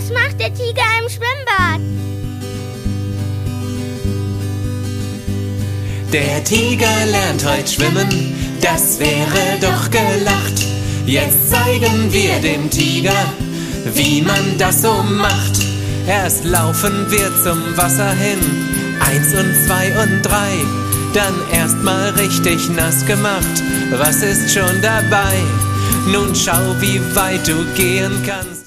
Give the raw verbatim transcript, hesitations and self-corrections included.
Was macht der Tiger im Schwimmbad? Der Tiger lernt heute schwimmen, das wäre doch gelacht. Jetzt zeigen wir dem Tiger, wie man das so macht. Erst laufen wir zum Wasser hin, eins und zwei und drei. Dann erstmal richtig nass gemacht, was ist schon dabei? Nun schau, wie weit du gehen kannst.